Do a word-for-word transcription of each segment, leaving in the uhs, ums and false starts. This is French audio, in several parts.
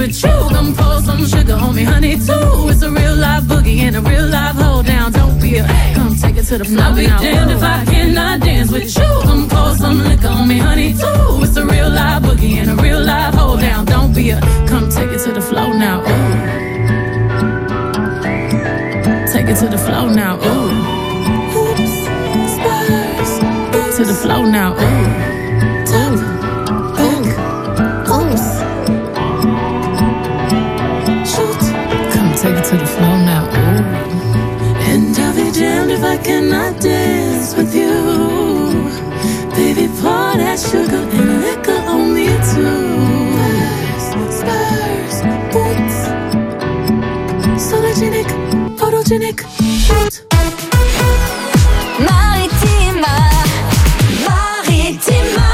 with you. Come pour some sugar on me, honey, too. It's a real live boogie and a real live hold down. Don't be a, come take it to the floor. I'll be damned if I cannot dance with you. Come pour some liquor on me, honey, too. It's a real live boogie and a real live hold down. Don't be a, come take it to the floor now. Ooh. Take it to the floor now. Ooh. Oops, spurs. To the floor now. Ooh. Ooh. Take it to the floor now, ooh. And I'll be damned if I cannot dance with you. Baby, pour that sugar and liquor on me too. Spurs, boots, sologenic, photogenic, shoot. Maritima, Maritima.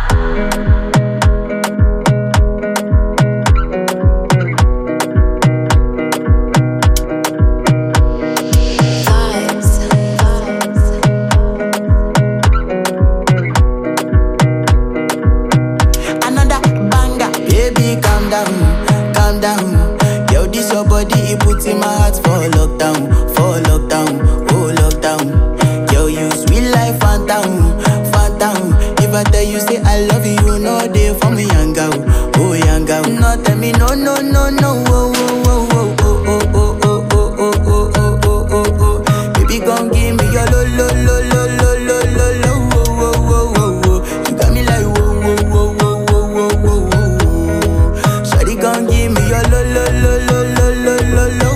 In my heart for lockdown, for lockdown, oh lockdown. Yo, you sweet life, phantom, phantom. If I tell you say I love you, no day for me, young girl, oh young girl. No tell me no, no, no, no, oh, oh, oh, oh, oh, oh, oh, oh, oh, oh, oh, oh, oh. Baby, gon' give me your lo, lo, lo, lo, lo, lo, lo, lo, oh, oh, oh, oh. You got me like whoa, whoa, whoa, whoa, whoa, whoa, whoa. Shawty gon' give me your lo, lo, lo, lo, lo, lo, lo, lo.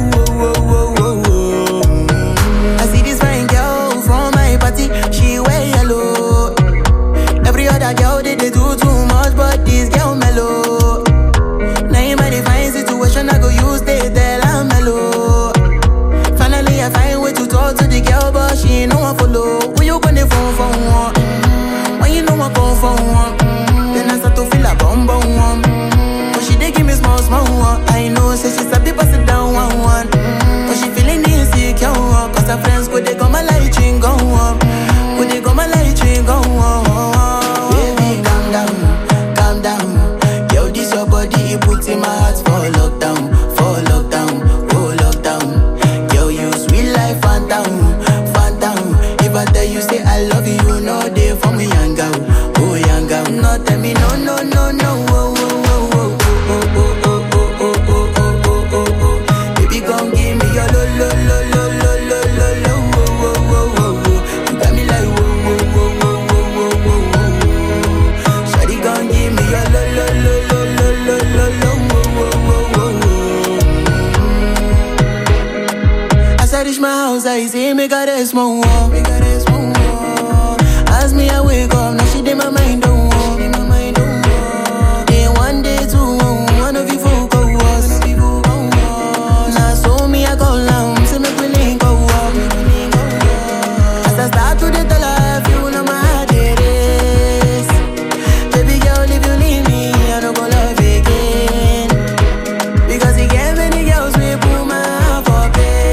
She wear yellow. Every other girl they, they do too much, but this girl mellow. Now in my divine situation, I go use they tell I'm mellow. Finally I find way to talk to the girl, but she ain't no one follow. Who you gonna phone for one? When you know I come for one, then I start to feel a bum bum one. But she dey give me small small one. I know say she's a bit pass it down one one. But she feeling insecure, cause her friends go they come my light ring go up. When they go my light ring go on. Baby, calm down, calm down. Yo, this your body, it puts in my heart for lockdown, for lockdown, oh lockdown. Yo, you sweet life, phantom, phantom. If I tell you say I love you, no day for me, young girl, oh young girl. No tell me no, no, no, no, oh, oh, oh, oh, oh, oh, oh, oh, oh, oh, oh, oh, oh. Baby, gon' give me your lo, lo, lo, lo, lo, lo, lo, lo, oh, oh, oh, oh. Reach my house, I see me got a small wall. Me got a small wall. As me I wake up, now she did my mind don't walk. Day one, day two, one of you folk go was. Now so me I go down, say me we link go up. As I start to the tell her, you know my heart it is. Baby girl, if you leave me, I don't go love again. Because he gave many girls we put my heart for bed.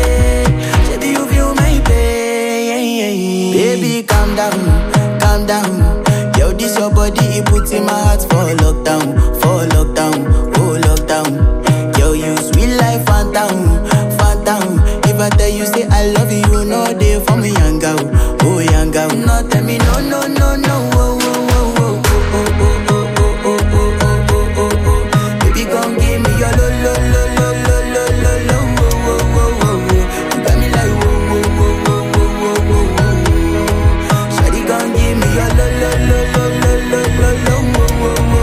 Baby, calm down, calm down. Yo, this your body, it puts in my heart for lockdown, for lockdown, oh lockdown. Yo, you sweet life, phantom, phantom. If I tell you say I love you, no day for me, young girl, oh young girl. No tell me no, no, no, no, oh, oh, oh, oh, oh, oh, oh, oh, oh, oh, oh, oh. Baby, gon' give me your lo, lo, lo, lo, lo, lo, lo, lo, oh, oh, oh, oh. You got me like whoa, whoa, whoa, whoa, whoa, whoa, whoa. Shawty gon' give me your lo, lo, lo, lo, lo, lo, lo, lo, oh, oh, oh, oh.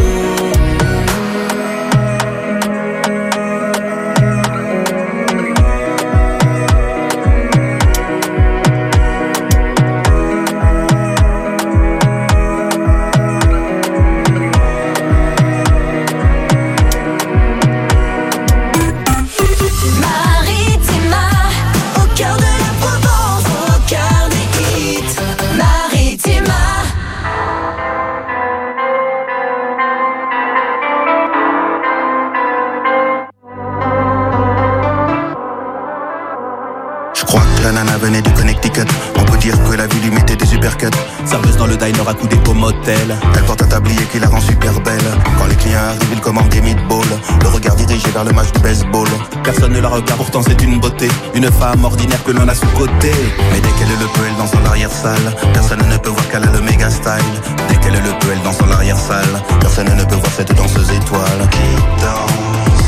venait du Connecticut. On peut dire que la vie lui mettait des uppercuts. Serveuse dans le diner à coups d'épo motel. Elle porte un tablier qui la rend super belle. Quand les clients arrivent, ils commandent des meatballs. Le regard dirigée vers le match de baseball. Personne ne la regarde, pourtant c'est une beauté, une femme ordinaire que l'on a sous-côté. Mais dès qu'elle le peut, elle danse dans l'arrière-salle. Personne ne peut voir qu'elle a le méga style. Dès qu'elle le peut, elle danse dans l'arrière-salle. Personne ne peut voir cette danseuse étoile qui danse,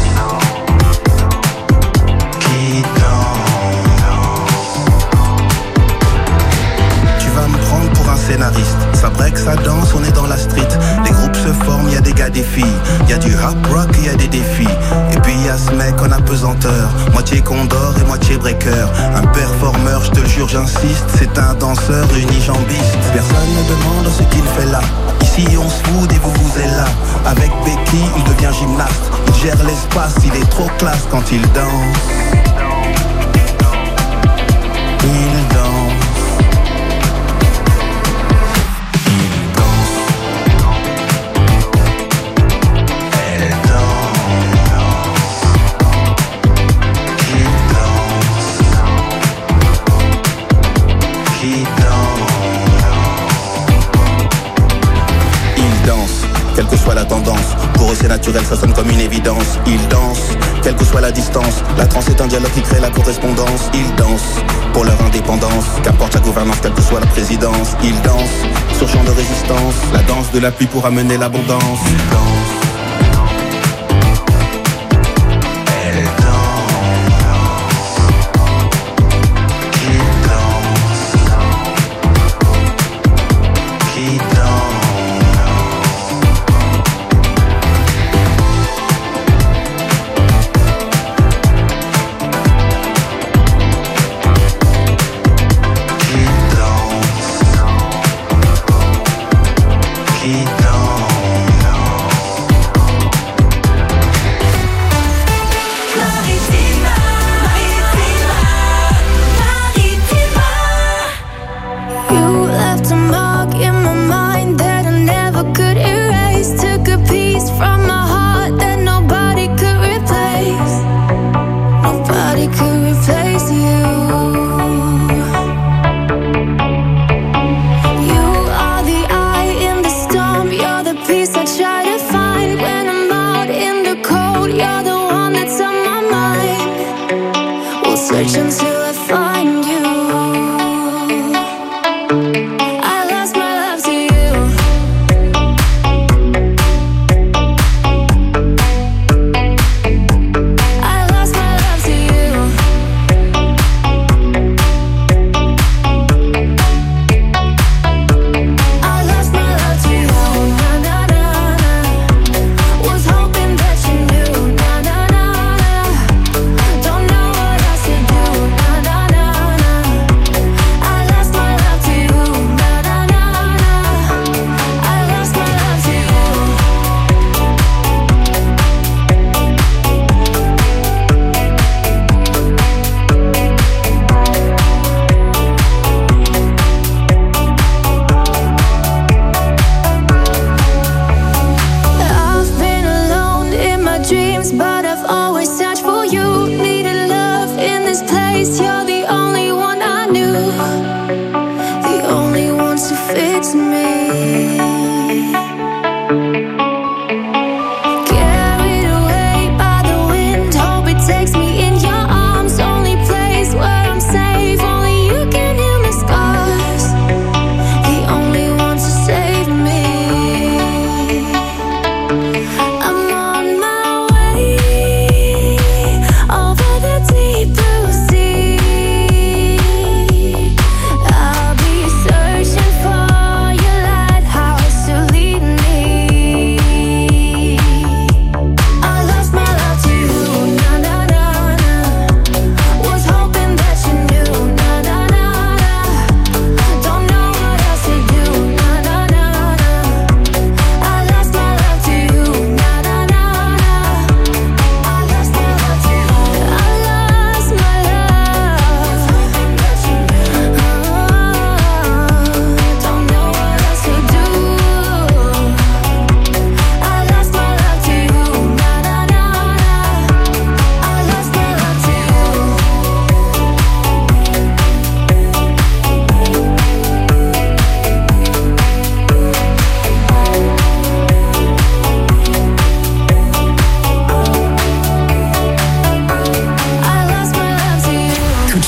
qui danse. Tu vas me prendre pour un scénariste. Ça break, ça danse, on est dans la street. Les groupes se forment, y a des gars, des filles. Y a du rap rock, y a des défis. Et puis y a ce mec en apesanteur, moitié condor et moitié breaker. Un performeur, je te le jure, j'insiste. C'est un danseur unijambiste. Personne ne demande ce qu'il fait là. Ici on se fout et vous vous êtes là. Avec Becky, il devient gymnaste. Il gère l'espace, il est trop classe quand il danse. Il danse. Quelle que soit la tendance, pour eux c'est naturel, ça sonne comme une évidence. Ils dansent, quelle que soit la distance. La trance est un dialogue qui crée la correspondance. Ils dansent pour leur indépendance, qu'importe la gouvernance, quelle que soit la présidence. Ils dansent sur champ de résistance, la danse de la pluie pour amener l'abondance. Ils dansent.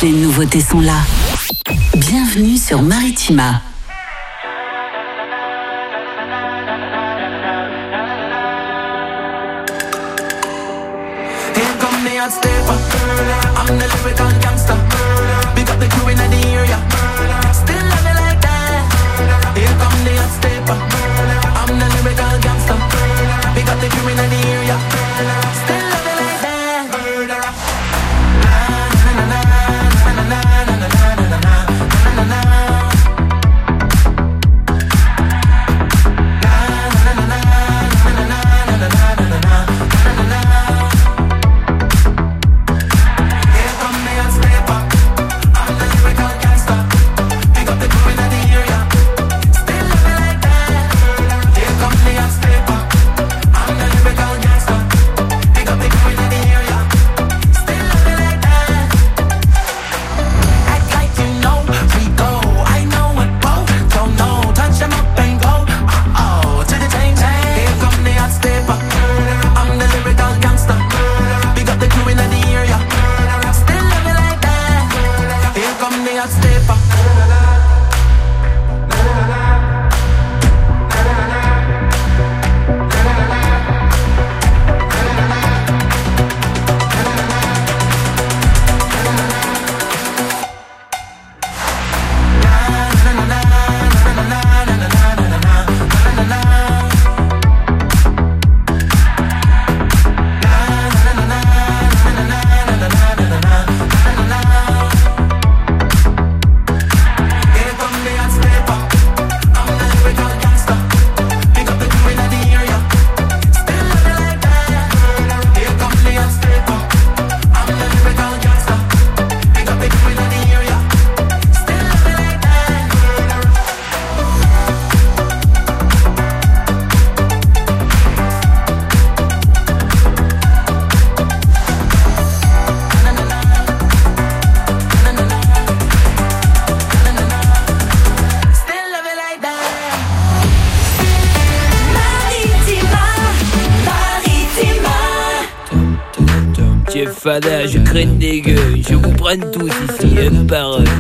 Toutes les nouveautés sont là. Bienvenue sur Maritima. Here come the hot stepper. I'm the lyrical gangster. Big up the crew in the area. Still love it like that. Here come the hot stepper. I'm the lyrical gangster. Big up the crew in the area. Still love it like that. Murderer. Na na na na na na na na na na na na na. Fada, je craigne des gueux, je vous prenne tous ici, un par un.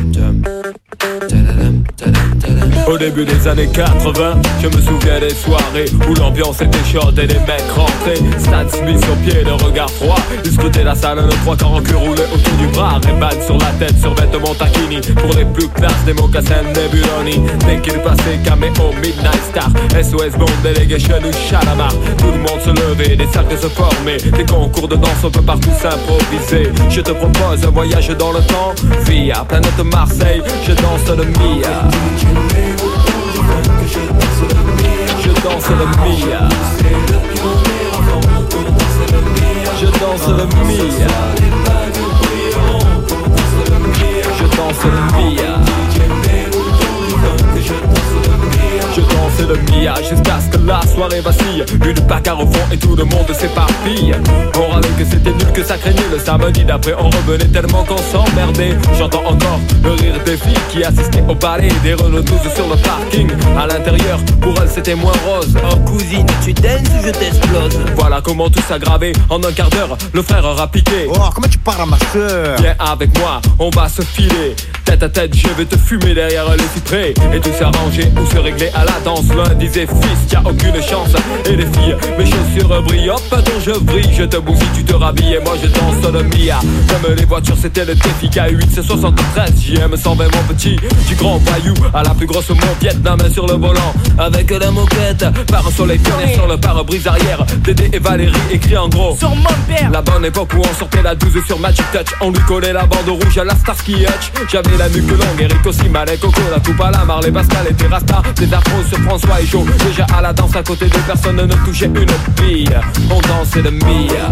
Au début des années quatre-vingts, je me souviens des soirées où l'ambiance était chaude et les mecs rentraient. Stan Smith sur pied, le regard froid. Ils scrutaient la salle, le trois quarts en cul roulé autour du bras. Ray-Ban sur la tête, sur vêtements taquini. Pour les plus classes, des mocassins Nebuloni. Dès qu'il passait, caméo, Midnight Star, S O S Bond, Delegation ou Chalamar. Tout le monde se levait, des cercles se formaient. Des concours de danse, on peut partout s'improviser. Je te propose un voyage dans le temps via planète Marseille, je danse le Mia. Je danse le Mia. Je danse le Mia. Je danse le Mia. Je danse le Mia jusqu'à ce que la soirée vacille. Une bagarre au fond et tout le monde s'éparpille. On râlait que c'était nul, que ça craignait. Le samedi d'après on revenait tellement qu'on s'emmerdait. J'entends encore le rire des filles qui assistaient au ballet. Des Renault douze sur le parking. À l'intérieur, pour elles c'était moins rose. Oh cousine, tu danses ou je t'explose? Voilà comment tout s'aggravait. En un quart d'heure, le frère aura piqué. Oh, comment tu parles à ma soeur? Viens avec moi, on va se filer. Tête à tête, je vais te fumer derrière les cyprès. Et tout s'arranger ou se régler à la danse. L'un disait fils, y'a aucune chance. Et les filles, mes chaussures brillent. Hop, attends, je brille, je te bousille, tu te rhabilles. Et moi je danse le Mia. Comme les voitures, c'était le défi. K huit, c'est soixante-treize, J M cent vingt mon petit. Du grand voyou à la plus grosse mon Vietnam sur le volant. Avec la moquette, par un soleil pionnier sur le pare-brise arrière. Dédé et Valérie écrit en gros sur mon père. La bonne époque où on sortait la douze sur Magic Touch. On lui collait la bande rouge à la Starsky Hutch. J'avais la nuque longue, Eric aussi, Malek, Coco, la coupe à la Marley, Pascal et Terrasta. Des afros sur François et Joe. Déjà à la danse à côté de personne ne touchait une bille. On dansait le Mia.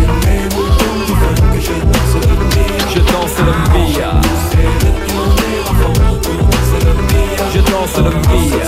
Je danse le Mia. Je danse le Mia.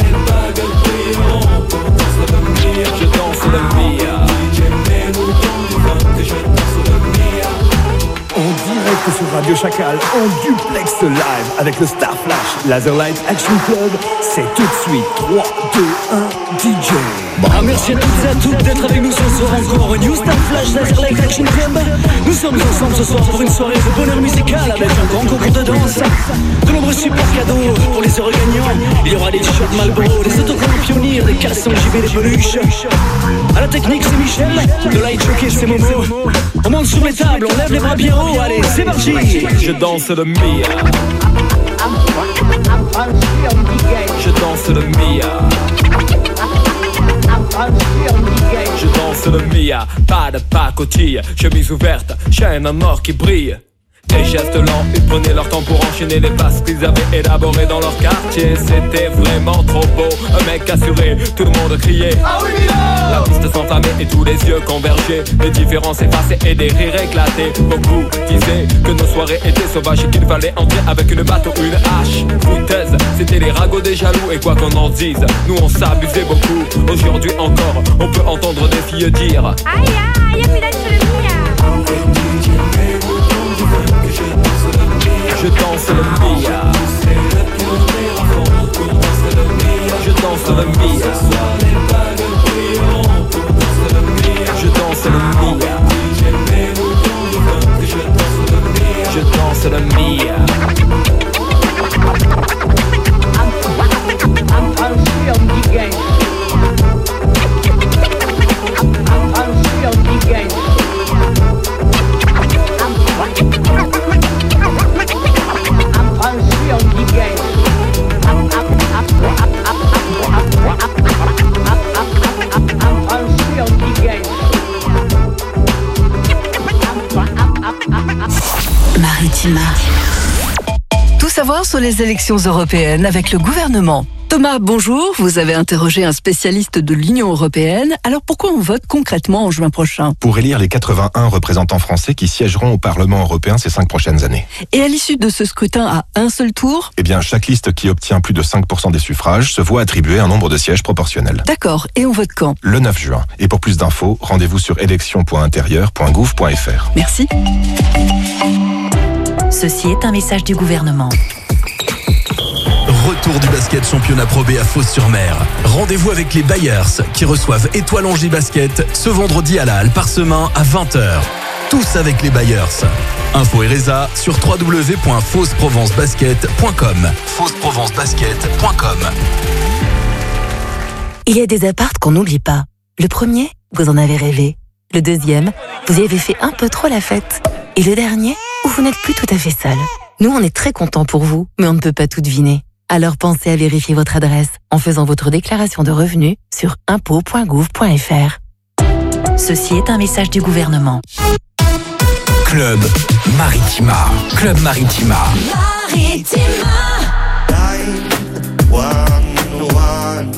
Je danse le Mia. En direct sur Radio Radio Chacal en duplex live avec le Star Flash Laser Light Action Club. C'est tout de suite trois, deux, un, D J. Ah, merci à toutes et à toutes d'être avec nous ce soir encore au New Star Flash Laser Light Action Club. Nous sommes ensemble ce soir pour une soirée de bonheur musical avec un grand concours de danse, de nombreux super cadeaux pour les heureux gagnants. Il y aura des t-shirts Marlboro, des autocollants Pionnier, des caleçons J B, des peluches. À la technique c'est Michel, le light jockey c'est Momo. On monte sur les tables, on lève les bras bien haut, allez c'est parti. Je danse le Mia. Je danse le Mia. Je danse le Mia, pas de pacotille, chemise ouverte, chaîne en or qui brille. Des gestes lents, ils prenaient leur temps pour enchaîner les passes qu'ils avaient élaborées dans leur quartier. C'était vraiment trop beau, un mec assuré, tout le monde criait ah oui Mia. La piste s'enflammait et tous les yeux convergeaient, les différences effacées et des rires éclatés. Beaucoup disaient que nos soirées étaient sauvages et qu'il fallait entrer avec une batte ou une hache. Foutaise, c'était les ragots des jaloux et quoi qu'on en dise, nous on s'abusait beaucoup. Aujourd'hui encore, on peut entendre des filles dire aïe aïe, y'a plus d'être sur le Mia. Je danse le Mia. Je danse le Mia. Je danse le Mia. Je danse le Mia. Maritima. Tout savoir sur les élections européennes avec le gouvernement. Thomas, bonjour. Vous avez interrogé un spécialiste de l'Union européenne. Alors pourquoi on vote concrètement en juin prochain ? Pour élire les quatre-vingt-un représentants français qui siégeront au Parlement européen ces cinq prochaines années. Et à l'issue de ce scrutin à un seul tour ? Eh bien, chaque liste qui obtient plus de cinq pour cent des suffrages se voit attribuer un nombre de sièges proportionnel. D'accord. Et on vote quand ? Le neuf juin. Et pour plus d'infos, rendez-vous sur élections point intérieur point gouv point f r. Merci. Ceci est un message du gouvernement. Retour du basket championnat Pro B à Fos-sur-Mer. Rendez-vous avec les Bayers qui reçoivent Étoile Angers Basket ce vendredi à la Halle Parsemin à vingt heures. Tous avec les Bayers. Info et résa sur w w w point fos provence basket point com. fos provence basket point com. Il y a des appartes qu'on n'oublie pas. Le premier, vous en avez rêvé. Le deuxième, vous y avez fait un peu trop la fête. Et le dernier, où vous n'êtes plus tout à fait seul. Nous, on est très contents pour vous, mais on ne peut pas tout deviner. Alors pensez à vérifier votre adresse en faisant votre déclaration de revenus sur impôts point gouv point f r. Ceci est un message du gouvernement. Club Maritima. Club Maritima. Maritima. nine one one.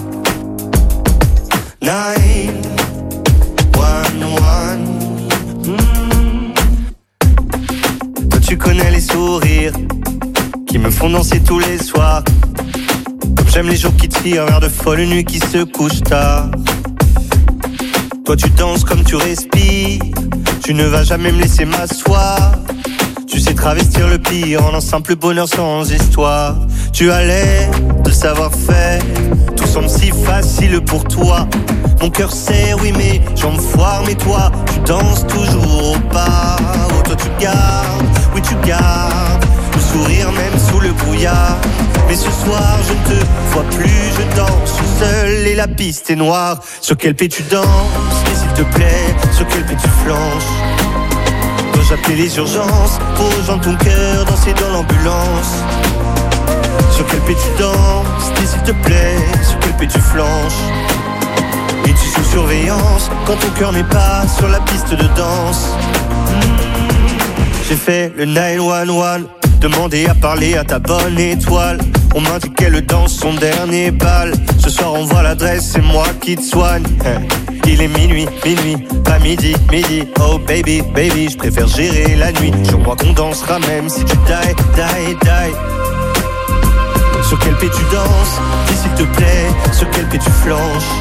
nine one one. Mm. Toi tu connais les sourires qui me font danser tous les soirs. Comme j'aime les jours qui tirent vers de folles nuits qui se couchent tard. Toi tu danses comme tu respires, tu ne vas jamais me laisser m'asseoir. Tu sais travestir le pire en un simple bonheur sans histoire. Tu as l'air de savoir faire, tout semble si facile pour toi. Mon cœur sait, oui mais j'en me foire, mais toi tu danses toujours au pas. Oh toi tu gardes, oui tu gardes le sourire même sous le brouillard. Mais ce soir je ne te vois plus, je danse seul et la piste est noire. Sur quel pied tu danses, et s'il te plaît, sur quel pied tu flanches? Dois-je appeler les urgences pour rejoindre ton cœur, danser dans l'ambulance? Sur quel pied tu danses, et s'il te plaît, sur quel pied tu flanches? Es-tu sous surveillance quand ton cœur n'est pas sur la piste de danse? mmh. J'ai fait le neuf un un, demandé à parler à ta bonne étoile. On m'a dit qu'elle danse son dernier bal. Ce soir on voit l'adresse, c'est moi qui te soigne. Il est minuit, minuit, pas midi, midi. Oh baby, baby, je préfère gérer la nuit. Je crois qu'on dansera même si tu die, die, die. Sur quel pied tu danses, dis s'il te plaît, sur quel pied tu flanches?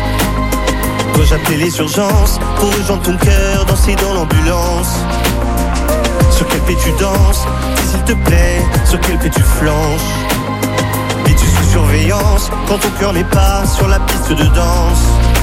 Dois-je appeler les urgences pour rejoindre ton cœur, danser dans l'ambulance? Sur quel pied tu danses, s'il te plaît, sur quel pied tu flanches. Es-tu sous surveillance quand ton cœur n'est pas sur la piste de danse?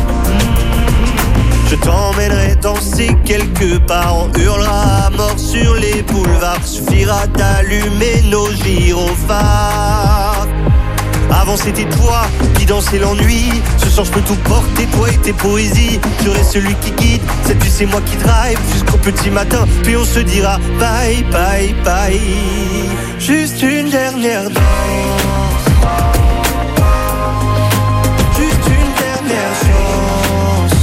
Je t'emmènerai danser quelque part, on hurlera à mort sur les boulevards. Suffira d'allumer nos gyrophares. Avant c'était toi qui dansais l'ennui. Ce soir je peux tout porter, toi et tes poésies. Je reste celui qui guide, cette nuit c'est moi qui drive jusqu'au petit matin, puis on se dira bye bye bye. Juste une dernière danse, juste une dernière chance.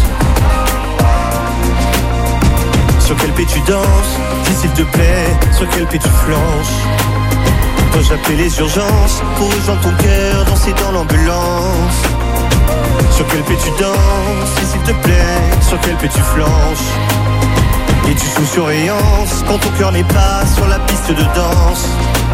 Sur quel pied tu danses, dis s'il te plaît, sur quel pied tu flanches. Dois-je appeler les urgences pour rejoindre ton cœur, danser dans l'ambulance? Sur quel pied tu danses, dis s'il te plaît, sur quel pied tu flanches. Es-tu sous surveillance quand ton cœur n'est pas sur la piste de danse?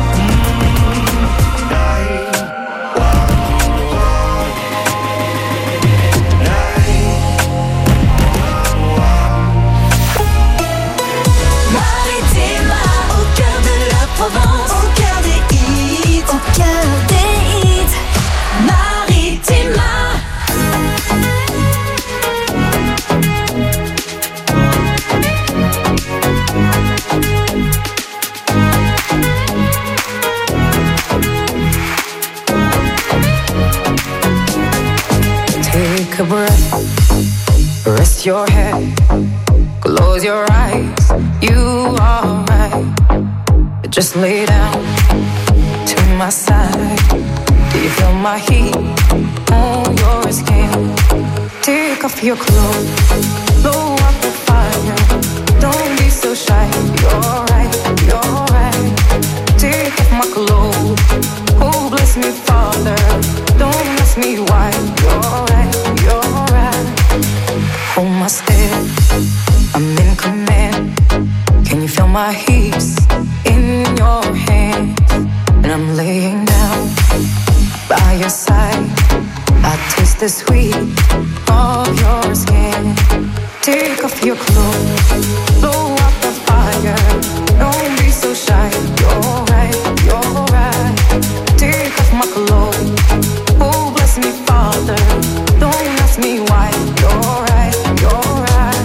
Take a breath, rest your head, close your eyes, you are right. Just lay down to my side. Do you feel my heat on your skin? Take off your clothes, blow up the fire. Don't be so shy, you're right, you're right. Take off my clothes, oh bless me Father. Don't ask me why, you're right, you're right. Hold my step, I'm in command. Can you feel my hips in your hands? And I'm laying down by your side. I taste the sweet of your skin. Take off your clothes, blow up the fire. Don't be so shy, you're right, you're right. Take off my clothes, oh bless me Father. Don't ask me why, you're right, you're right.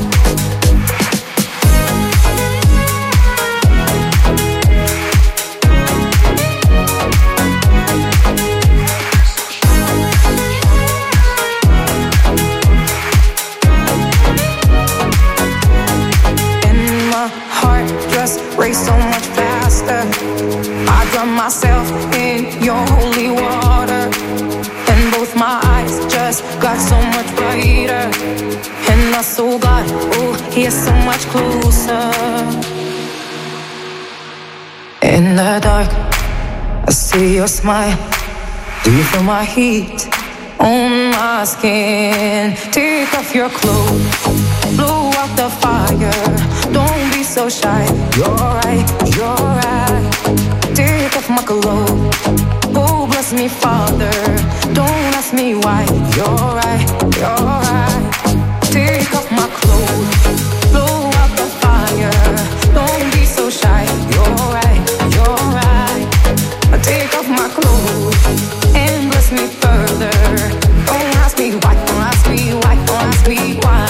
Race so much faster. I drown myself in your holy water, and both my eyes just got so much brighter. And my soul got, oh, here so much closer. In the dark, I see your smile. Do you feel my heat on my skin? Take off your clothes, blow out the fire. Don't be so shy, you're right, you're right. Take off my clothes, oh bless me Father. Don't ask me why, you're right, you're right. Take off my clothes, blow out the fire. Don't be so shy, you're right, you're right. Take off my clothes and bless me further. Don't ask me why, don't ask me why, don't ask me why.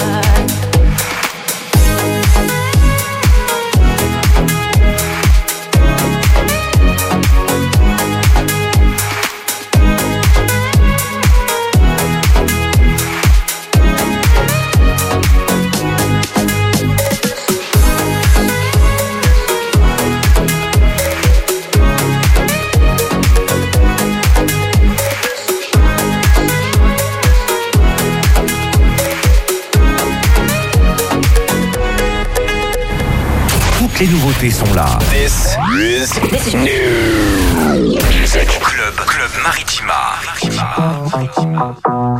Les nouveautés sont là. This is new music. Club, Club Maritima. Maritima.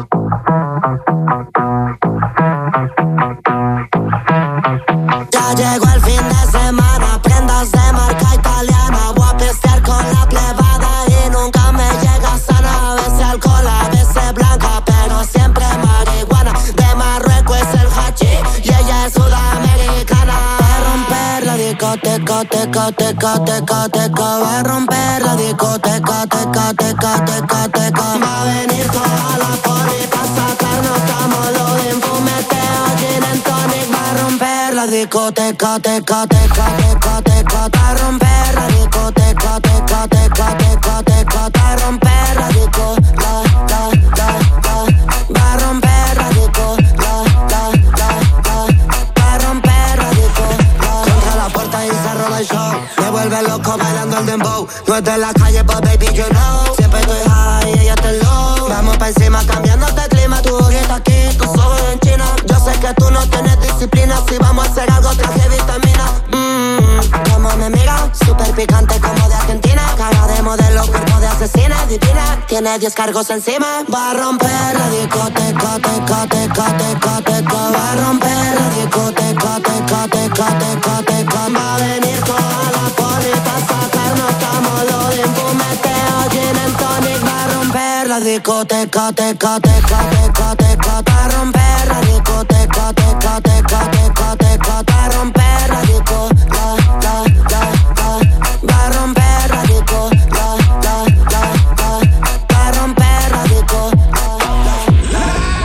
Ya llegó el fin de semana, prendas de marca italiana. Voy a pistear con la plebada y nunca me llega sana. A veces alcohol, a veces blanca, pero siempre marihuana. De Marruecos es el hachís y ella es sudamericana. Para romper la discoteca discoteca, teca, teca, teca, teca. Va a romper la discoteca, teca, teca, teca, teca. Va a venir toda la poli pa' sacarnos cámalo de fumeteo, gin and tonic. Va a romper la discoteca, teca, teca, teca, teca. Va a romper la discoteca, teca, teca, teca, teca. Va a romper la disco, la, la, la, la. Va a romper la disco, la, la, la, la. Va a romper la disco, la. Contra la puerta y se roba el show. Me vuelve loco bailando el dembow. No es de la calle, but baby, you know. Siempre estoy high y ella está low. Vamos pa' encima cambiándote el clima. Tu ojito aquí, tus ojos en China. Yo sé que tú no tienes disciplina. Si vamos a hacer algo, traje vitamina. Mmm, como me mira, súper picante como de Argentina. Cara de modelo, cuerpo de asesina, divina. Tiene diez cargos encima. Va a romper la discoteca, teca, teca, teca, teca. Va a romper la discoteca, teca, teca, teca, teca. Va a venir toda la poli pa' sacarnos cámalo de fumeteo, gin and tonic. Va a romper la discoteca, teca, teca, teca, teca. Va a romper la discoteca, teca, teca, teca, teca. Va a romper la disco, la, la, la, la. Va a romper la disco, la, la, la, la. Va a romper la disco, la, la, la.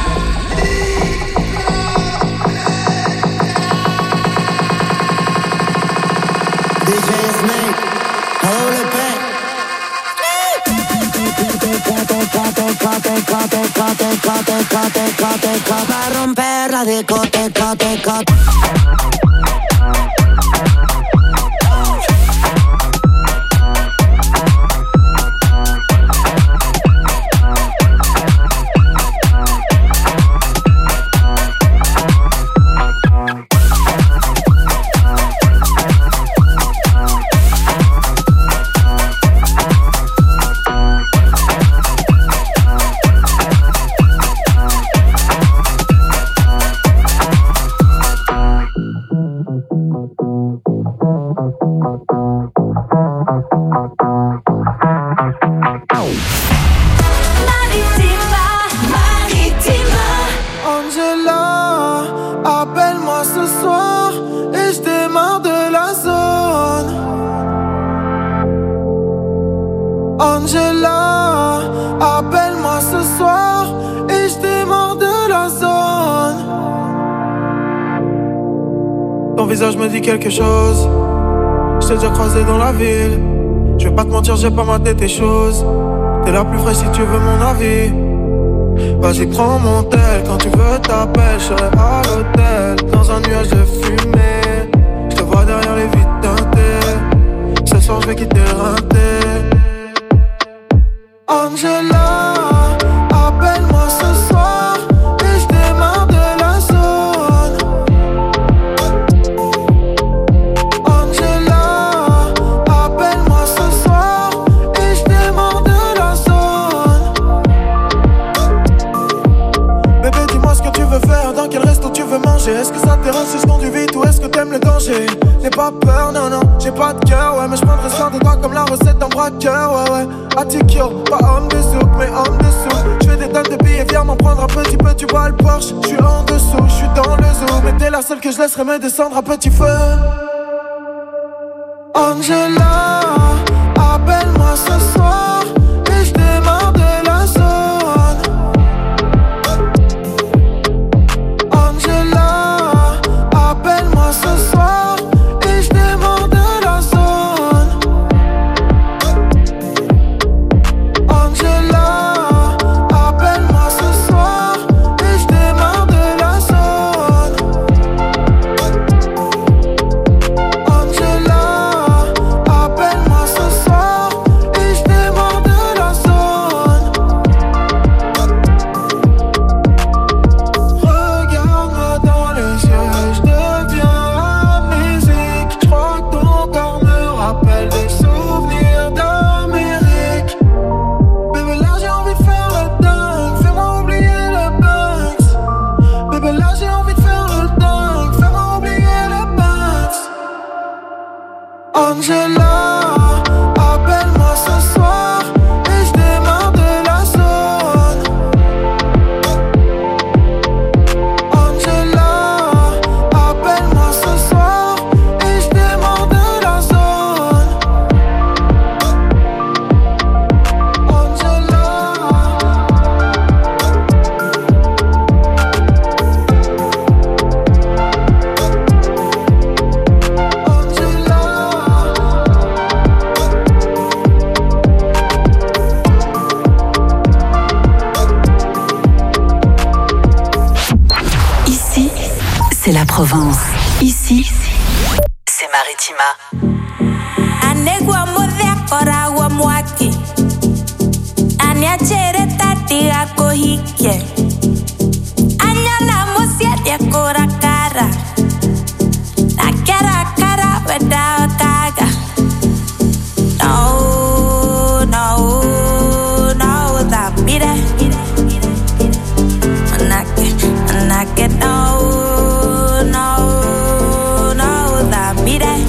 D J Snake, A W P. Va a romper la discoteca, teca. Visage me dit quelque chose. Je t'ai déjà croisé dans la ville. Je vais pas te mentir, j'ai pas maté tes choses. T'es la plus fraîche si tu veux mon avis. Vas-y prends mon tel. Quand tu veux t'appelles, je serai à l'hôtel. Dans un nuage de fumée. Je te vois derrière les vitres teintées. Ce soir je vais quitter le rinté. Angela, appelle-moi ce soir. Et je démarre de la zone. Dans quel resto tu veux manger? Est-ce que ça te dérange si je conduis vite ou est-ce que t'aimes le danger? N'aie pas peur, non, non, j'ai pas de cœur, ouais. Mais je prendrai soin de toi comme la recette d'un braqueur, ouais, ouais. Attikyo, pas homme de soupe, mais homme de soupe. J'fais des tonnes de billets, viens m'en prendre un petit peu, tu vois le Porsche. J'suis en dessous, j'suis dans le zoo. Mais t'es la seule que je laisserai me descendre à petit feu. Angela, appelle-moi ce soir. Et je démarre de la zone. Ce soir, et je démarre de la zone. Angela, appelle-moi ce soir, et je démarre de la zone. Angela, appelle-moi ce soir, et je démarre de la zone. Regarde-moi dans les yeux, je deviens des souvenirs d'Amérique. Bébé là j'ai envie de faire le dingue. Fais-moi oublier le Banks. Bébé là j'ai envie de faire le dingue. Fais-moi oublier le Banks. Angela, appelle-moi ce soir. Et je démarre de la zone. Angela, appelle-moi ce soir. Et je démarre de c'est la Provence. Ici, c'est Maritima. Anegua modea koragua mwaki. Aniachere tatia kohike. Anyana musia dia korakara. Nakara kara without kaga. No, no, no, that be that. Manake, manake, no, no, no, that be that.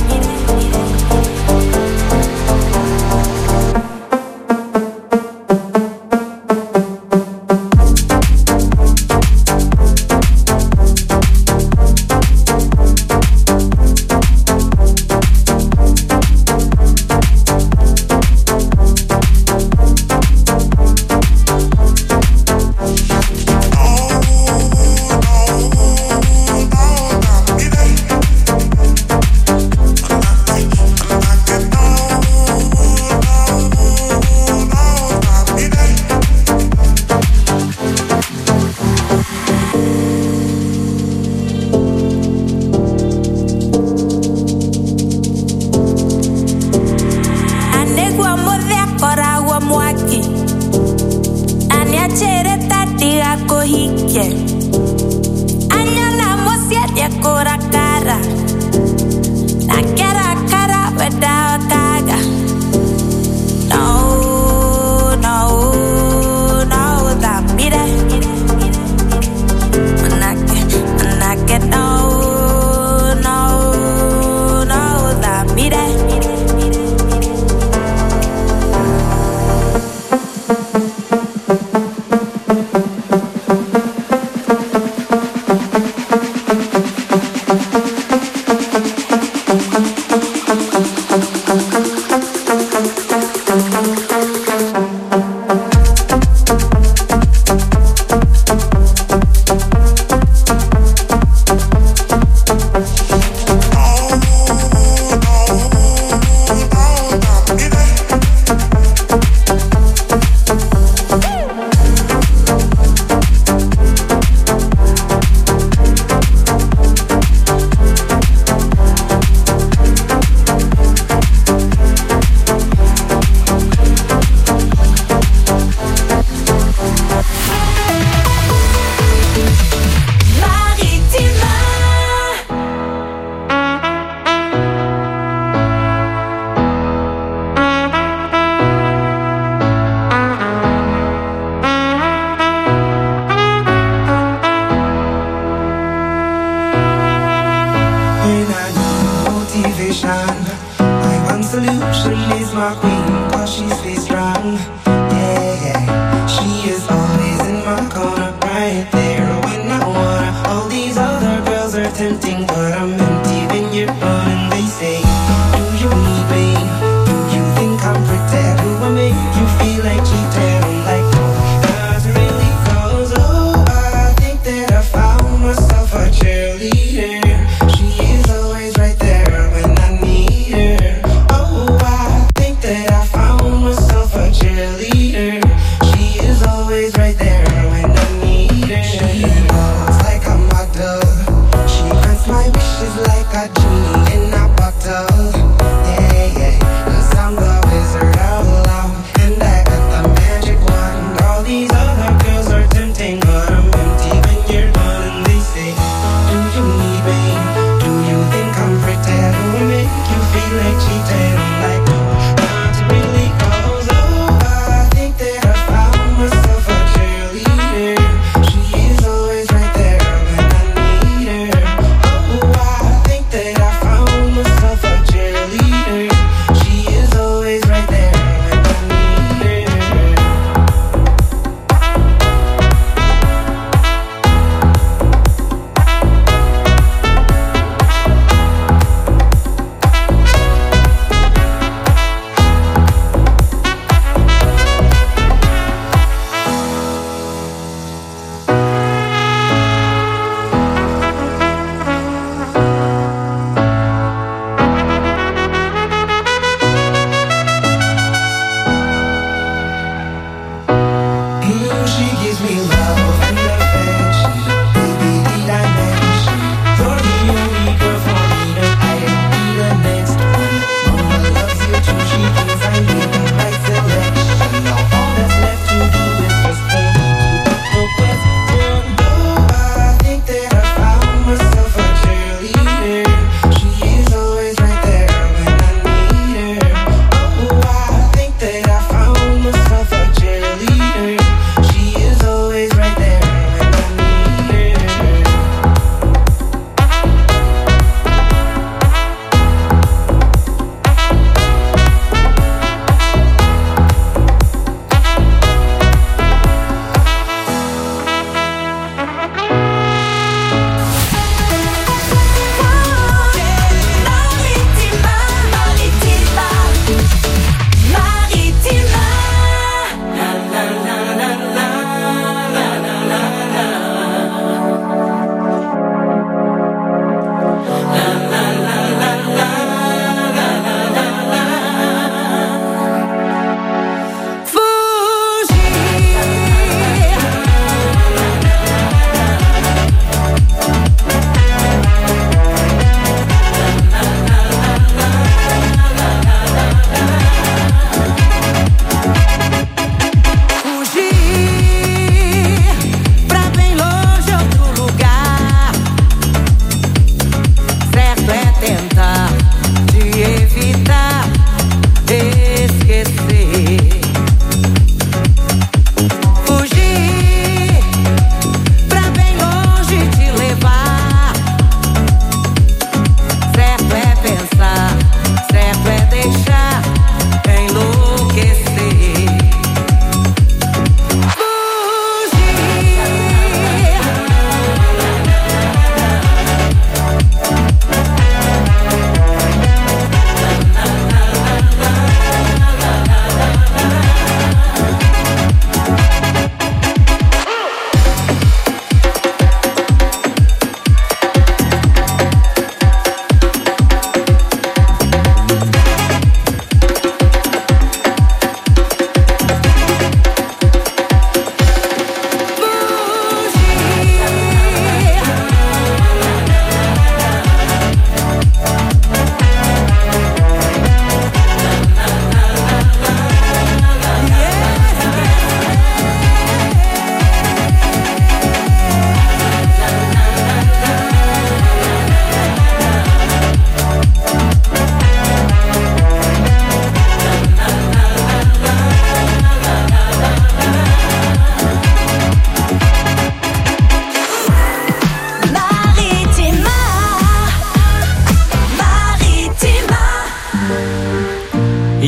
That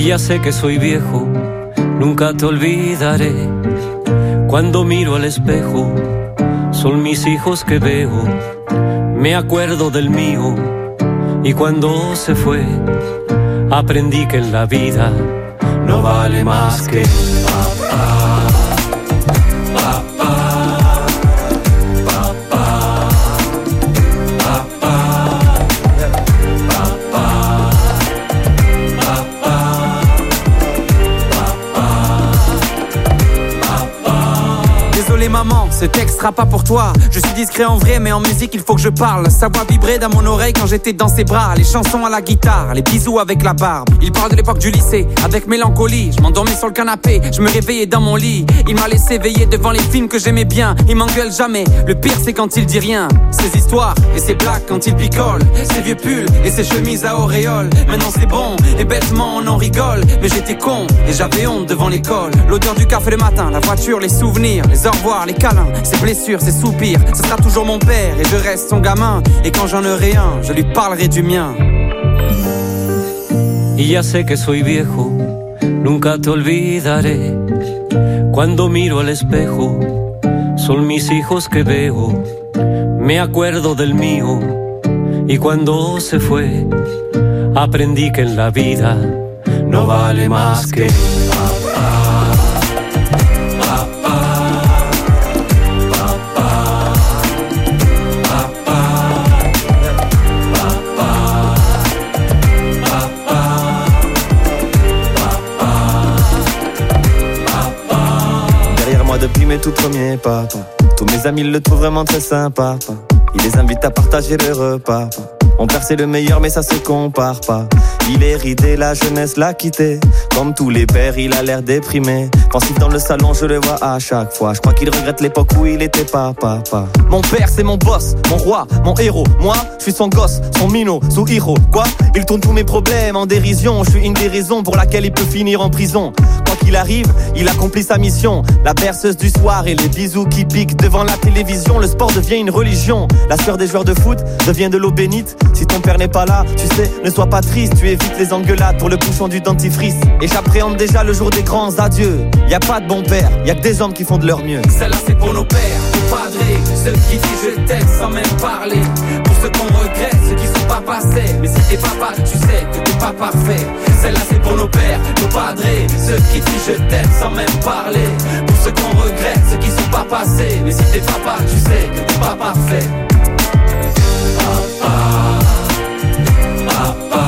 Y ya sé que soy viejo, nunca te olvidaré. Cuando miro al espejo, son mis hijos que veo. Me acuerdo del mío, y cuando se fue, aprendí que en la vida no vale más que papá. Maman, ce texte sera pas pour toi. Je suis discret en vrai, mais en musique il faut que je parle. Sa voix vibrait dans mon oreille quand j'étais dans ses bras. Les chansons à la guitare, les bisous avec la barbe. Il parle de l'époque du lycée, avec mélancolie. Je m'endormais sur le canapé, je me réveillais dans mon lit. Il m'a laissé veiller devant les films que j'aimais bien. Il m'engueule jamais, le pire c'est quand il dit rien. Ses histoires et ses blagues quand il picole. Ses vieux pulls et ses chemises à auréole. Maintenant c'est bon, et bêtement on en rigole. Mais j'étais con, et j'avais honte devant l'école. L'odeur du café le matin, la voiture, les souvenirs, les au revoir, les câlins, ses blessures, ses soupirs. Ce sera toujours mon père et je reste son gamin. Et quand j'en aurai un, je lui parlerai du mien. Y ya sé que soy viejo, nunca te olvidaré. Cuando miro al espejo, son mis hijos que veo. Me acuerdo del mío, y cuando se fue, aprendí que en la vida no vale más que papá. Depuis mes tout premiers pas, pas. Tous mes amis le trouvent vraiment très sympa, pas. Il les invite à partager le repas, pas. Mon père c'est le meilleur mais ça se compare pas. Il est ridé, la jeunesse l'a quitté. Comme tous les pères, il a l'air déprimé. Pensif dans le salon, je le vois à chaque fois. Je crois qu'il regrette l'époque où il était papa, papa. Mon père c'est mon boss, mon roi, mon héros. Moi, je suis son gosse, son minot, son héros. Quoi? Il tourne tous mes problèmes en dérision. Je suis une des raisons pour laquelle il peut finir en prison. Quoi qu'il arrive, il accomplit sa mission. La berceuse du soir et les bisous qui piquent devant la télévision. Le sport devient une religion. La sœur des joueurs de foot devient de l'eau bénite. Si ton père n'est pas là, tu sais, ne sois pas triste. Tu évites les engueulades pour le bouchon du dentifrice. Et j'appréhende déjà le jour des grands adieux. Y a pas de bon père, y a que des hommes qui font de leur mieux. Celle-là c'est pour nos pères, nos padrés, ceux qui disent je t'aime sans même parler. Pour ceux qu'on regrette, ceux qui sont pas passés. Mais si t'es papa, tu sais que t'es pas parfait. Celle-là c'est pour nos pères, nos padrés, ceux qui disent je t'aime sans même parler. Pour ceux qu'on regrette, ceux qui sont pas passés. Mais si t'es papa, tu sais que t'es pas parfait. Papa, papa.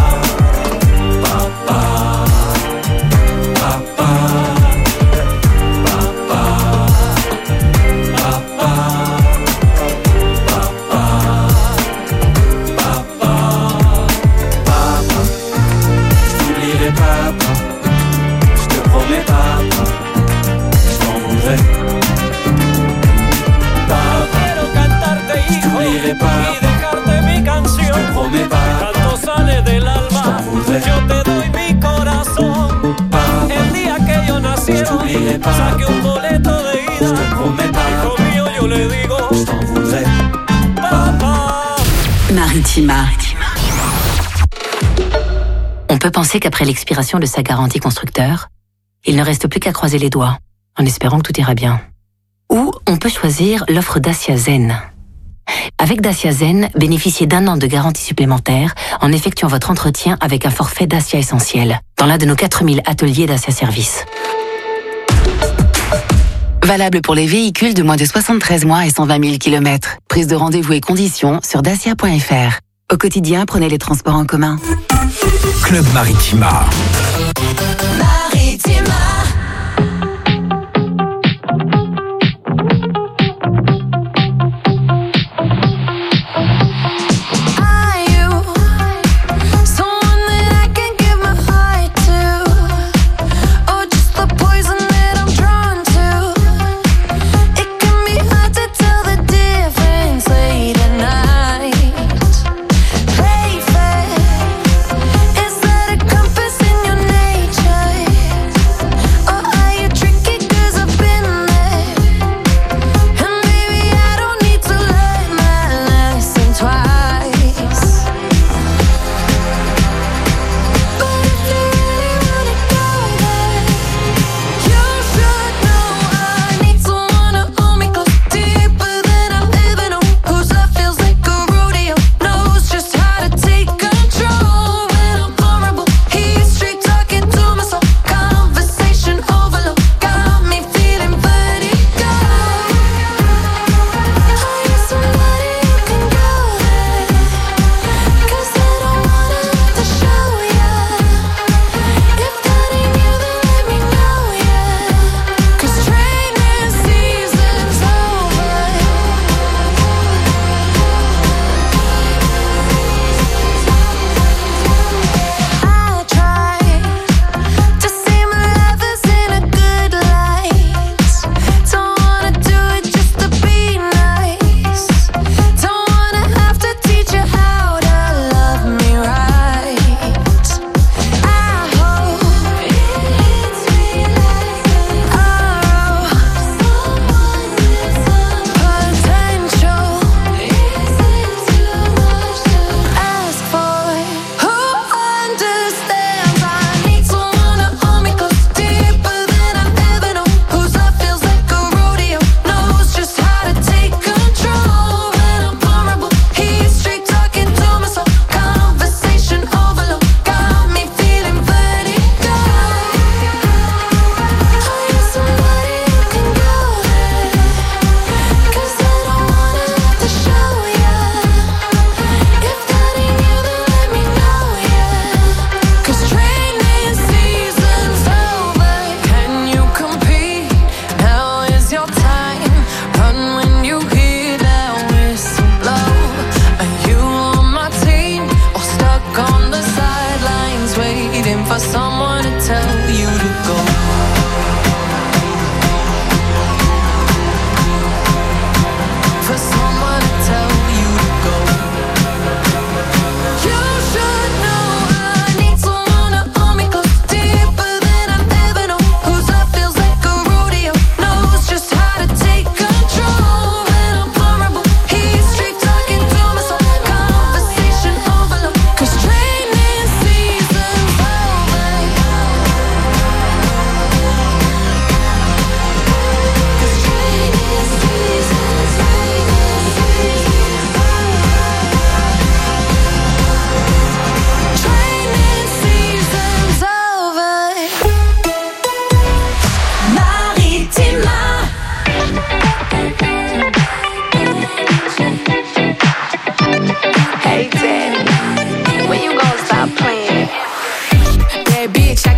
Saque un boleto de ida. Hijo mío, yo le digo, papa. Maritima. On peut penser qu'après l'expiration de sa garantie constructeur, il ne reste plus qu'à croiser les doigts, en espérant que tout ira bien. Ou on peut choisir l'offre Dacia Zen. Avec Dacia Zen, bénéficiez d'un an de garantie supplémentaire en effectuant votre entretien avec un forfait Dacia Essentiel dans l'un de nos quatre mille ateliers Dacia Service. Valable pour les véhicules de moins de soixante-treize mois et cent vingt mille kilomètres. Prise de rendez-vous et conditions sur dacia point f r. Au quotidien, prenez les transports en commun. Club Maritima. Maritima. Is that a compass in your neck?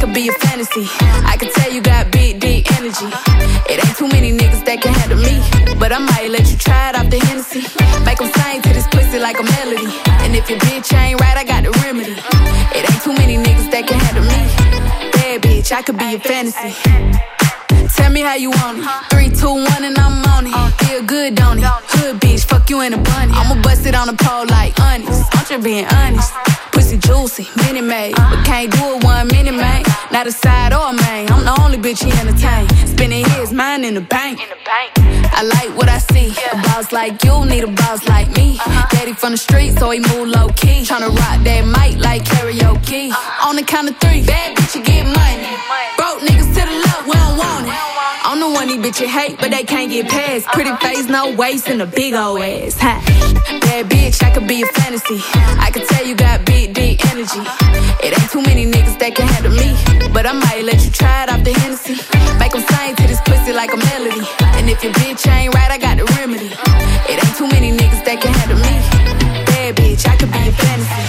could be a fantasy. I could tell you got big, deep energy. It ain't too many niggas that can handle me, but I might let you try it off the Hennessy. Make them sing to this pussy like a melody. And if your bitch ain't right, I got the remedy. It ain't too many niggas that can handle me. Bad bitch, I could be a fantasy. Tell me how you want it. Three, two, one, and I'm on it. Feel good, don't it? Hood bitch, fuck you in a bunny. I'ma bust it on the pole like honest. I'm just being honest. Pussy juicy, mini made, but can't do it one minute, man. Not a side or a main. I'm the only bitch he entertain. Spending his mind in the bank. I like what I see. A boss like you need a boss like me. Daddy from the street, so he move low key. Tryna rock that mic like karaoke. On the count of three, bad bitch, you get money. Broke niggas to the left, we don't want it. I'm the one these bitches hate, but they can't get past. Pretty face, no waist, and a big old ass. Ha. Bad bitch, I could be a fantasy. I could tell you got big, deep energy. It ain't too many niggas that can handle me, but I might let you try it off the Hennessy. Make them sing to this pussy like a melody. And if your bitch ain't right, I got the remedy. It ain't too many niggas that can handle me. Bad bitch, I could be a fantasy.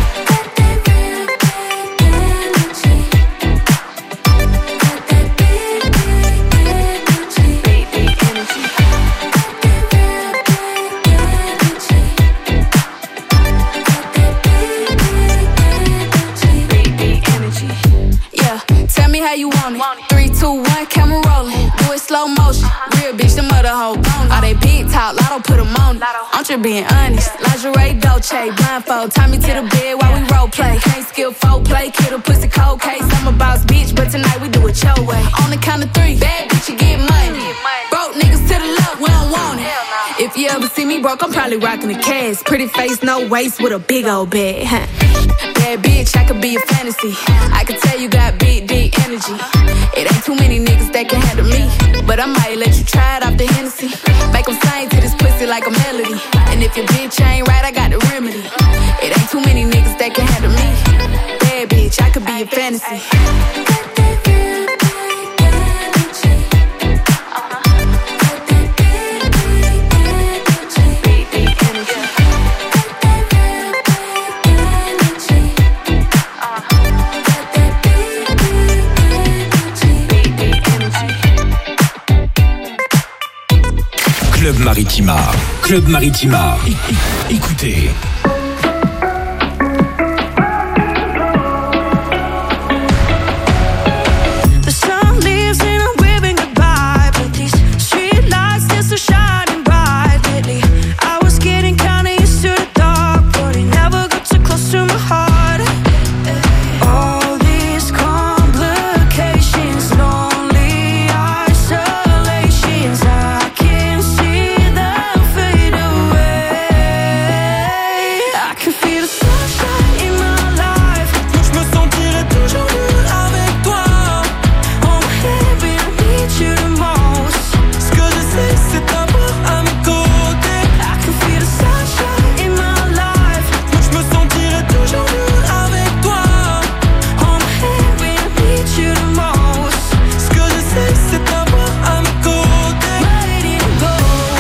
How you want it? Three, two, one, camera rolling. Do it slow motion. Real bitch, the mother hoe bone. All they big talk, lotto put them on it. I'm just being honest. Lingerie, Dolce, blindfold. Tie me to the bed while we role play. Can't skill folk play, kid a pussy cold case. I'm a boss bitch, but tonight we do it your way. On the count of three, bad bitch, you get money. Broke niggas to the left, we don't want it. If you ever see me broke, I'm probably rocking the cash. Pretty face, no waist, with a big old bag. Huh. Bad bitch, I could be a fantasy. I could tell you got big, deep energy. It ain't too many niggas that can handle me, but I might let you try it off the Hennessy. Make them sing to this pussy like a melody. And if your bitch ain't right, I got the remedy. It ain't too many niggas that can handle me. Bad bitch, I could be a fantasy. Club Maritima. Club Maritima. Écoutez. The sun leaves and I'm waving goodbye, but these street lights still so shining bright lately. I was getting kinda used to the dark, but it never got too close to my heart. All these complications, lonely isolations, I can see them fade away. I can feel the sunshine in my life. Je me sentirai toujours mieux avec toi. Oh baby, I need you the most. Ce que je sais, c'est t'avoir à mes côtés. I can feel the sunshine in my life. Je me sentirai toujours mieux avec toi. Oh baby, I need you the most. Ce que je sais, c'est t'avoir à mes côtés. Waiting gold.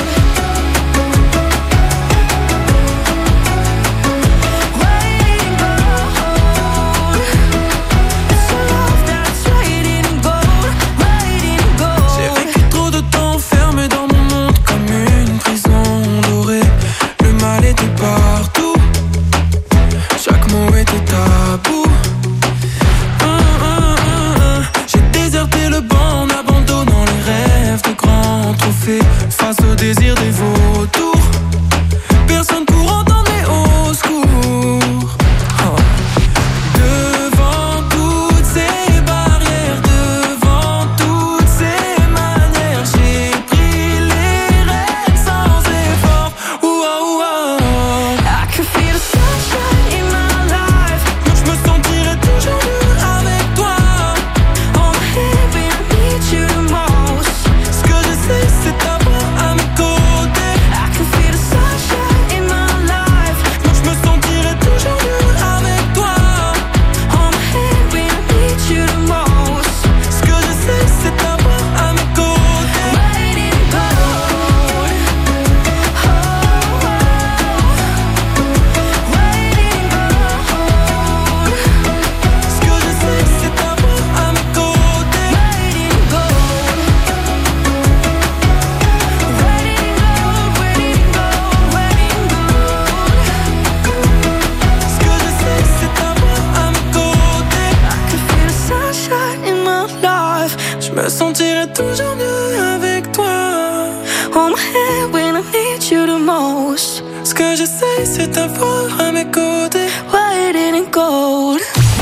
Waiting gold. It's a love that's waiting gold. Waiting gold. J'ai vécu trop de temps enfermé dans mon monde comme une prison dorée. Le mal était partout. Chaque mot était tabou. Hum, hum, hum, hum. J'ai déserté le banc en abandonnant les rêves de grands trophées face au désir des vautours. Personne pour entendre les hauts secours. Oh. Devant toutes ces barrières, devant toutes ces manières, j'ai pris les rênes sans effort. Ouah, ouah. I can feel the sunshine in my life. Je me sens irait toujours mieux avec toi. Hold my hand when I need you the most. Ce que j'essaie c'est t'avoir à mes côtés. Why it didn't go?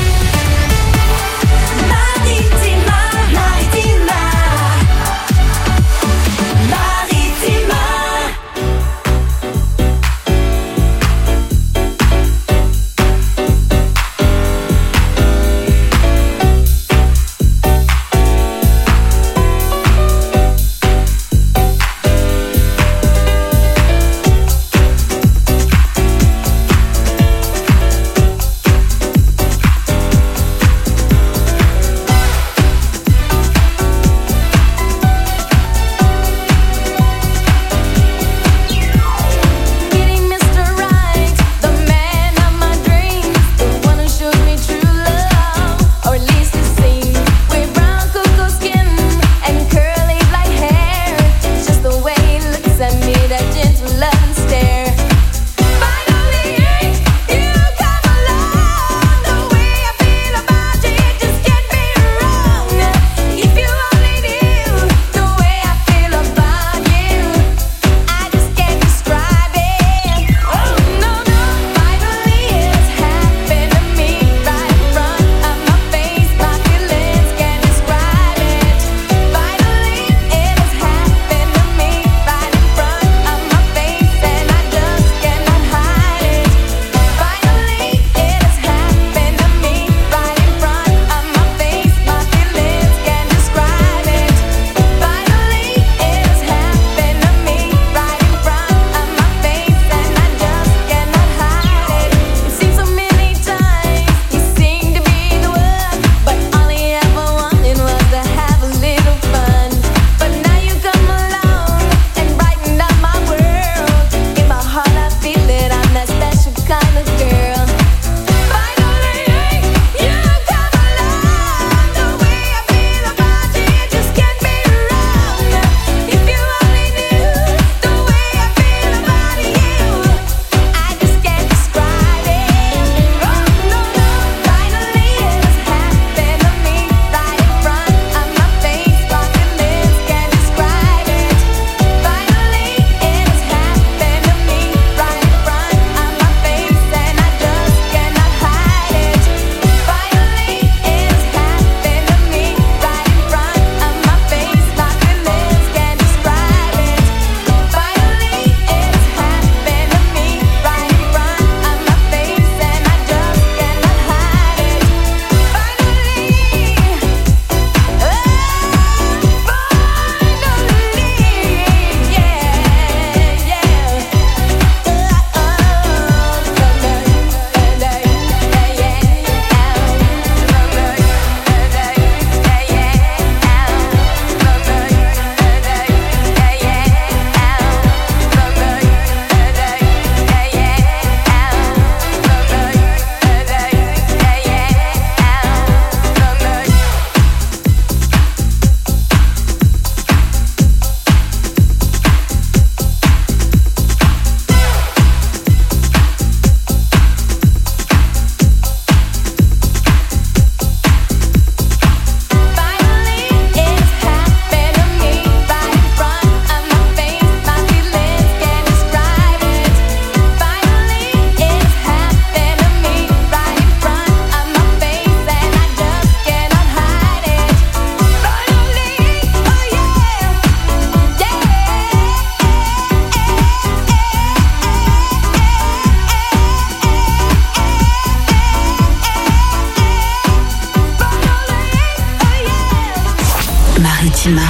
Maritima.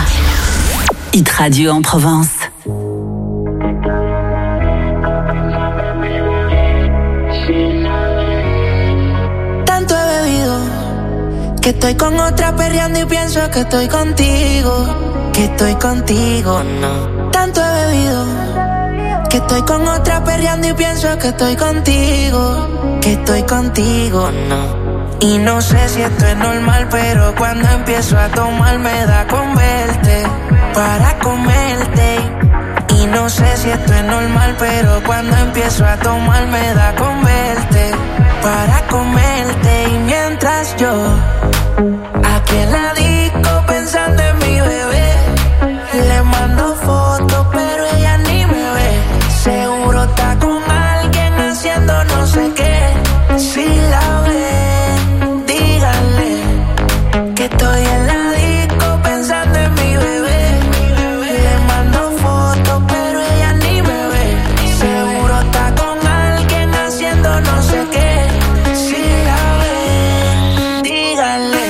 Hit Radio en Provence. Tanto he bebido que estoy con otra perreando y pienso que estoy contigo, que estoy contigo, no. Tanto he bebido que estoy con otra perreando y pienso que estoy contigo, que estoy contigo, no. Y no sé si esto es normal, pero cuando empiezo a tomar me da con verte, para comerte. Y no sé si esto es normal, pero cuando empiezo a tomar me da con verte, para comerte. Y mientras yo aquí en la disco pensando en mi bebé, sé qué. Si la ven, díganle que estoy en la disco pensando en mi bebé. Le mando fotos pero ella ni me ve. Seguro está con alguien haciendo no sé qué. Si la ven, díganle.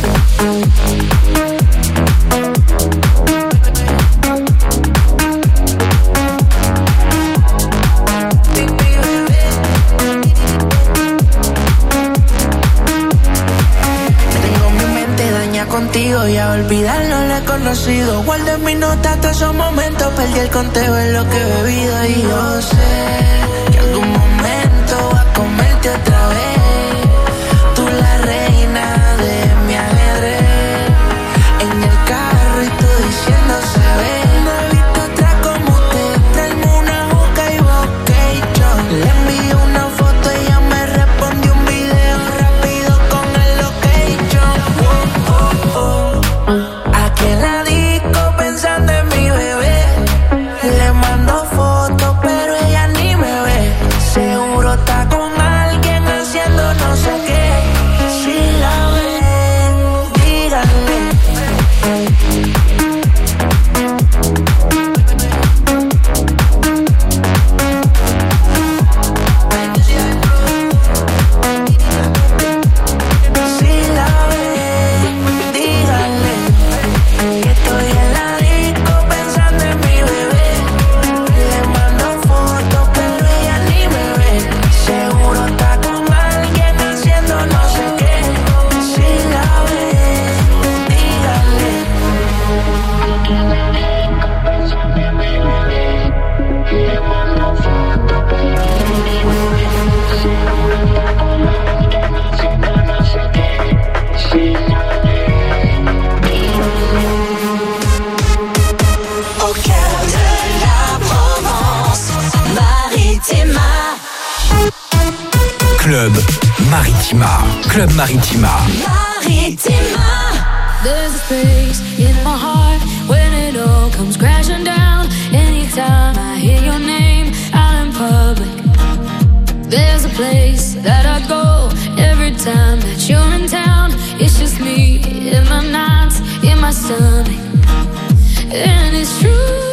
Contigo y a olvidarlo lo he conocido. Guardo en mis notas todos esos momentos. Perdí el conteo en lo que he bebido. Y yo sé que algún momento va a comerte otra vez. Tú la reina de mi ajedrez. En el carro y tú diciendo se ve. No he visto otra como usted. Traeme una juca y vocation. Le envío una foto y ella me respondió un video rápido con el location. Oh, oh, oh. Aquí en la disco pensando en mi bebé. Le mando fotos pero ella ni me ve. Seguro está con alguien haciendo no sé qué. Si la ven, díganle. Si la ven, díganle que estoy en la disco pensando en mi bebé. Le mando fotos pero ella ni me ve. Seguro está con alguien haciendo no sé qué. Si la ven, díganle. Le mando fotos pero ella ni me ve. Seguro está con alguien haciendo no sé qué. Si la ven, díganle. Au cœur de la Provence, Maritima. Club Maritima. Club Maritima. Maritima. There's a space in my heart when it all comes crashing down. Anytime I hear your name out in public, there's a place that I go every time that you're in town. It's just me in my nights, in my stomach, and it's true.